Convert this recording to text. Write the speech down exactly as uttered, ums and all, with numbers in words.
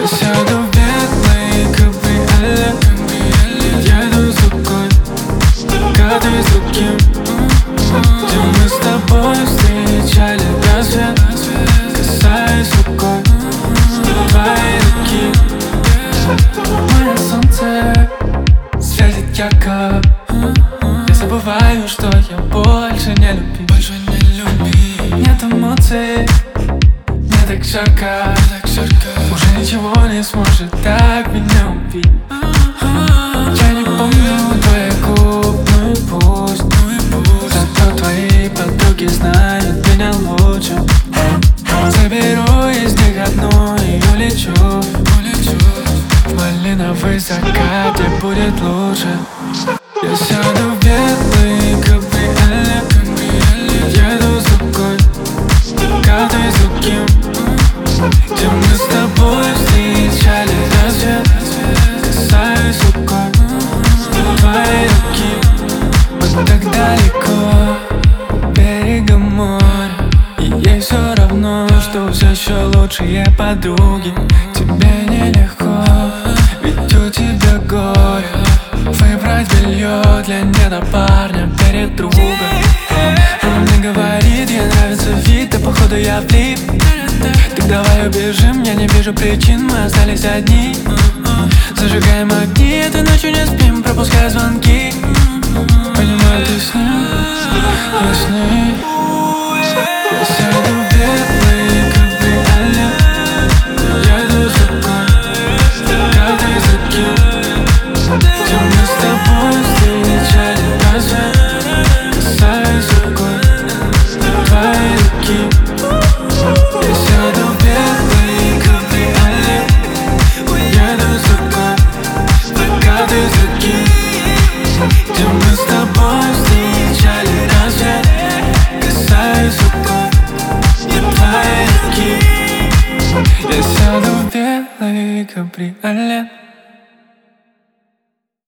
Я сяду в белый кабриолет, еду с рукой, каждый с другим, где мы с тобой встречали рассвет, касаясь рукой твоей руки. Мое солнце светит ярко, я забываю, что я больше не люби. Больше не люби. Нет эмоций, мне так жарко, так жарко. уже ничего не сможет так меня убить. Я не помню твоих губ, ну и пусть, Ну и пусть. зато твои подруги знают меня лучше. Заберу из них одну и улечу, улечу. в малиновый закат, где будет лучше. Я сяду в белый кабриолет, еду с рукой, каждый с другим, где мы с тобой встречали рассвет, касаясь рукой твоей руки. Мы так далеко от берега моря, и ей все равно, что все еще лучшие подруги. Тебе нелегко, ведь у тебя горе. Выбрать белье для недопарня перед другом. Она мне говорит, ей нравится вид, да походу я влип. Так давай убежим, я не вижу причин, мы остались одни. Зажигаем огни, этой ночью не спим, пропуская звонки. Понимаю, ты с ним, я с ней. Я сяду в белый кабриолет, еду с рукой, каждый с другим, где мы с тобой встречали рассвет, касаясь рукой твоей руки. Я сяду в белый кабриолет, еду с рукой, каждый с другим, где мы с тобой встречали рассвет, касаясь рукой твоей руки. Я сяду в белый кабриолет.